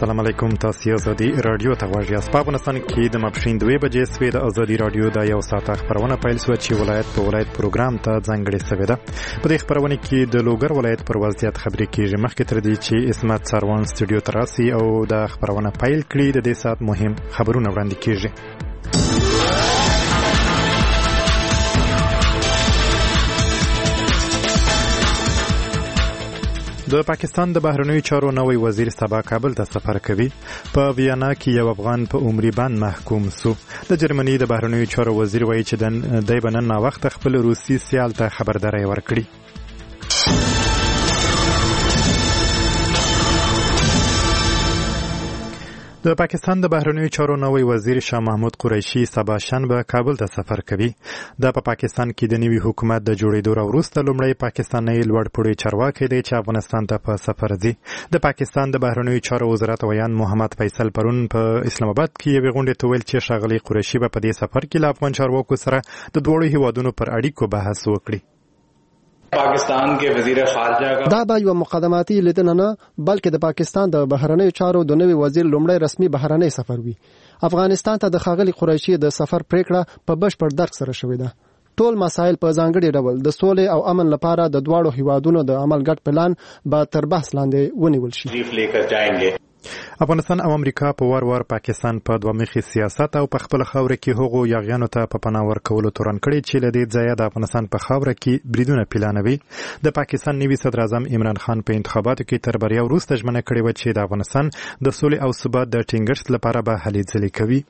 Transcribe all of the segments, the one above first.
السلام علیکم. تاسو آزادي رادیو ته غواړئ. په افغانستان کې د ماپښین 2 بجې سوي د آزادي رادیو د یو ساعت خبرونه پیل شو چې ولایت په ولایت پروګرام ته ځانګړې شوې ده. په دې خبرونه کې د لوګر ولایت پر وضعیت خبرې کیږي. مخکې تر دې چې اسمت سروان سټوډیو ته راسي او د خبرونه پیل کړي، د دې ساعت مهم خبرونه وړاندې کیږي. د پاکستان د بهرنیو چارو نوی وزیر سبا کابل ته سفر کوي. په ویانا کې یو افغان په عمري بند محکوم شو. د جرمني د بهرنیو چارو وزیر وایي چې د بنن وخت خپل روسي سیال ته خبرداري ورکړي. د پاکستان د بهرنیو چارو نوی وزیر شاه محمود قریشي سبا شنبه کابل ته سفر کوي. د پاکستان کې د نوي حکومت د جوړېدو وروسته لومړی پاکستاني لوړپوړی چارواکي دی چې افغانستان ته په سفر ځي. د پاکستان د بهرنیو چارو وزارت ویان محمد فیصل پرون په اسلام آباد کې یو غونډه ته ویل چې ښاغلي قریشي په دې سفر کې له افغان چارواکو سره د دوه هیوادونو پر اړیکو بحث وکړي. पाकिस्तान के वजीर खारजा का دا به یو مقدماتي لیدنه نه بلکې د پاکستان د بهرنیو چارو د نوي وزیر لومړی رسمي بهرنی سفر وي. افغانستان ته د ښاغلي قریشي د سفر پریکړه په بشپړ درک سره شوې ده. ټول مسایل په ځانګړي ډول د سولې او امن لپاره د دواړو هیوادونو د عمل ګډ پلان به تر بحث لاندې ونیول شي. افغانستان او امریکا په وار پاکستان په دوه مخي سیاست او په خپل خاور کې هغو یاغیانو ته په پناه ورکولو تورن کړي چې له دې ځایه د افغانستان په خاور کې بریدونه پلانوي. د پاکستان نوي صدر اعظم عمران خان په انتخاباتو کې تر بریا وروسته ژمنه کړې و چې د افغانستان د سولې او ثبات د ټینګښت لپاره به هلې ځلې کوي.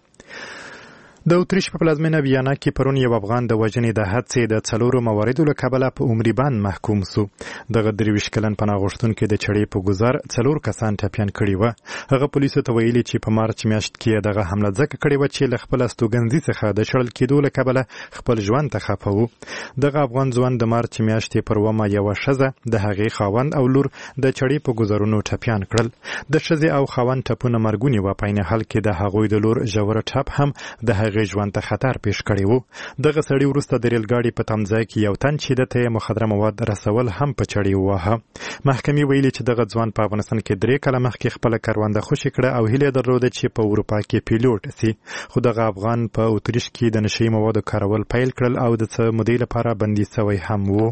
د اتریش په پلازمینه ویانا کې پرون یو افغان د وژنې د حادثې د 4 مواردو له کبله په عمري بند محکوم شو. دغه 23 کلن پناه غوښتونکي د چړې په گزار 4 کسان ټپیان کړي و. هغه پولیسو ته ویلي چې په مارچ میاشت کې دغه حمله ځکه کړې و چې له خپل استوګنځي څخه د شړل کېدو له کبله خپل ژوند ته خفه و. دغه افغان ځوان د مارچ میاشتې پر ومه یو ښځه د هغې خاوند او لور د چړې په گزارونو ټپیان کړل. د ښځې او خاوند ټپونه مرګونی و. په عین حال کې د هغوی د لور ژور ټپ هم د ژوند ته خطر پیښ کړی وو. دغه سړی وروسته د ریل ګاډي په تمځای کې یو تن چې دته مخدره مواد رسول هم په چړې ووهه. محکمې ویلي چې دغه ځوان په افغانستان کې 3 کاله مخکې خپل کرونده خوشي کړه او هیله درلوده چې په اروپا کې پیلوټ سي. خو دغه افغان په اتریش کې د نشي موادو کارول پیل کړل او د څه مودې لپاره بندي شوی هم وو.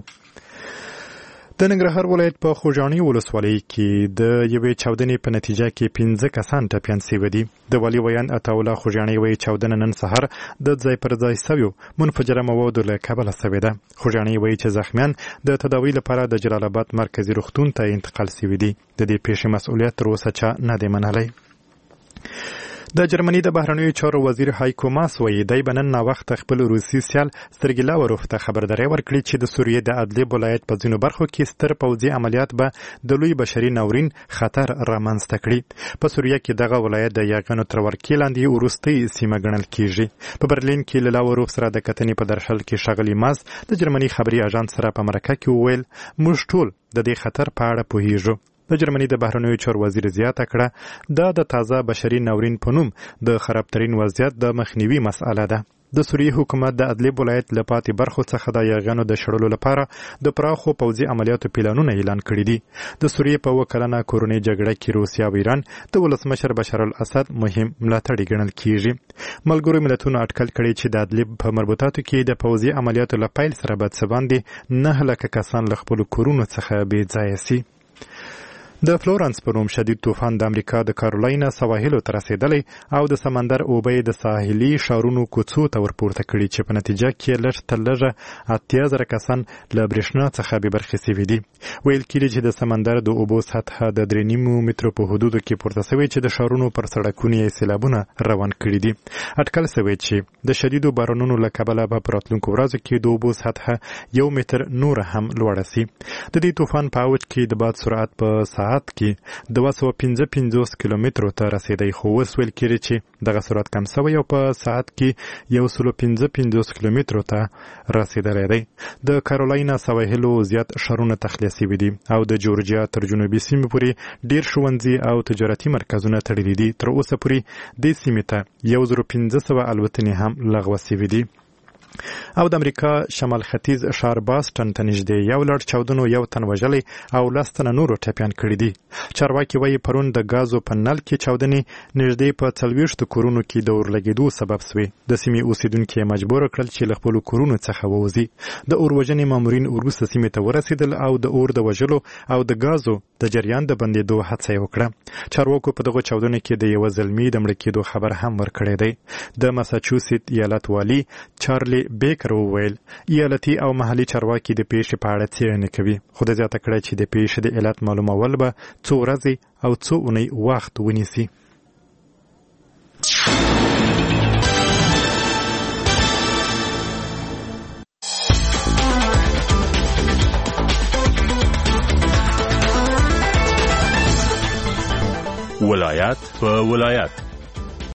د ننګرهار ولایت په خوږاڼي ولسوالۍ کې د یوې چاودنې په نتیجه کې 15 کسان ټپیان شوي دي. د والي ویان عطاالله خوږاڼي وایي چاودنه نن سهار د ځای پر ځای شویو منفجره موادو له کبله شوې ده. خوږاڼي وایي چې زخمیان د تداوی لپاره د جلال آباد مرکزي روغتون ته انتقال شوي دي. د دې پیښې مسؤلیت تر اوسه چا نه دی منلی. د جرمني د بهرنیو چارو وزیر هایکو ماس وایي دی به نن ناوخته خپل روسي سیال سرګي لاوروف ته خبرداری ورکړي چې د سوریې د ادلیب ولایت په ځینو برخو کې ستر پوځي عملیات به د لوی بشري ناورین خطر رامنځته کړي. په سوریه کې دغه ولایت د یاغیانو تر ورکې لاندې وروستۍ سیمه ګڼل کیږي. په برلین کې له لاوروف سره د کتنې په درشل کې ښاغلي ماس د جرمني خبري اژانس سره په مرکه کې وویل موږ ټول د دې خطر په اړه پوهیږو. د جرمني د بهرنیو چارو وزیر زیاته کړه دا د تازه بشري ناورین په نوم د خرابترین وضعیت د مخنیوي مسئله ده. د سوریې حکومت د ادلیب ولایت له پاتې برخو څخه د یاغیانو د شړلو لپاره د پراخو پوځي عملیاتو پلانونه اعلان کړي دي. د سوریې په 2 کلنه کورنۍ جګړه کې روسیا او ایران د ولسمشر بشار الاسد مهم ملاتړي ګڼل کیږي. ملګرو ملتونو اټکل کړي چې د ادلیب په مربوطاتو کې د پوځي عملیاتو له پیل سره به څه باندې 9 لکه کسان له خپلو کورونو څخه بې ځایه سي. د فلورنس په نوم شدید طوفان د امریکا د کارولاینا سواحلو ته رسیدلی او د سمندر اوبه د ساحلي ښارونو کوڅو ته ورپورته کړي چې په نتیجه کې لږ تر لږه 80,000 کسان له برېښنا څخه بې برخې شوي دي. ویل کېږي چې د سمندر د اوبو سطحه د 3.5 مترو په حدودو کې پورته شوې چې د ښارونو پر سړکونو یې سیلابونه روان کړي دي. اټکل شوی چې د شدیدو بارانونو له کبله به په راتلونکو ورځو کې د اوبو سطحه 1 متر نور هم لوړه شي. د دې طوفان په اوج کې د باد سرعت په ساعت کې 255 کیلومترو ته رسیدای، خو اوس ویل کېږي چې دغه سرعت کم شوی او په ساعت کې 155 کیلومترو ته رسیدلی دی. د کارولاینا سواحلو زیات ښارونه تخلیه شوي دي او د جورجیا تر جنوبي سیمې پورې ډېر ښوونځي او تجارتي مرکزونه تړلي دي. تر اوسه پورې دې سیمې ته 1500 الوتنې هم لغوه شوي دي. او د امریکا شمال ختیځ ښار باستون ته نږدې یو لړ چاودنو یو تن وژلی او 10 تنه نورو ټپیان کړي دي. چارواکي وایي پرون د غازو په نل کې چاودنې نږدې په 40 کورونو کې د اور لګېدو سبب شوې. د سیمې اوسیدونکو مجبور کړل چې له خپل کورونو څخه ووځي. د اور وژنې مامورین وروسته سیمې ته ورسېدل او د اور د وژلو او د غازو د جریان د بندېدو هڅه وکړه. چارواکو په دغه چاودنې کې د یو زلمی د مړ کېدو خبر هم ورکړی دی. د ماساچوسیټس ایالت والی چارلی بیکر وویل ایالتي او محلي چارواکي د پیښې په اړه څېړنه کوي، خو د زیاته کړه چې د پیښې د علت معلومول به څو ورځې او څو اونۍ وخت ونیسي. ولایت په ولایت